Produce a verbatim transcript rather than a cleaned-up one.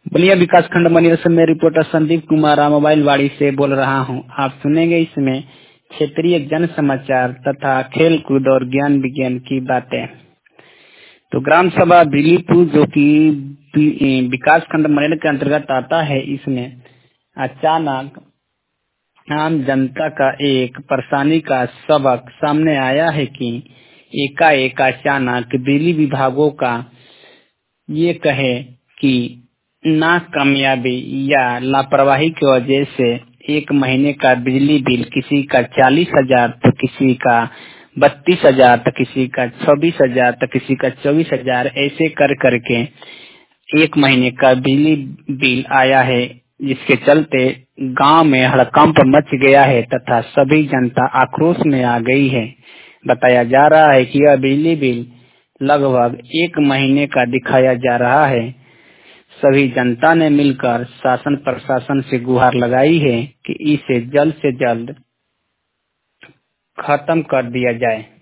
बलिया विकास खंड मनिया से मैं रिपोर्टर संदीप कुमार मोबाइल वाड़ी से बोल रहा हूं। आप सुनेंगे इसमें क्षेत्रीय जन समाचार तथा खेल कूद और ज्ञान विज्ञान की बातें। तो ग्राम सभा दिलीपुर जो कि विकास खंड मनिया के अंतर्गत आता है, इसमें अचानक आम जनता का एक परेशानी का सबक सामने आया है कि एकाएक अचानक बिजली विभागों का ये कहे कि नाकामयाबी या लापरवाही की वजह से एक महीने का बिजली बिल किसी का चालीस हजार तो किसी का बत्तीस हजार तो किसी का छब्बीस हजार तो किसी का चौबीस हजार ऐसे कर करके एक महीने का बिजली बिल आया है, जिसके चलते गांव में हड़कंप मच गया है तथा सभी जनता आक्रोश में आ गई है। बताया जा रहा है कि यह बिजली बिल लगभग एक महीने का दिखाया जा रहा है। सभी जनता ने मिलकर शासन प्रशासन से गुहार लगाई है कि इसे जल्द से जल्द खत्म कर दिया जाए।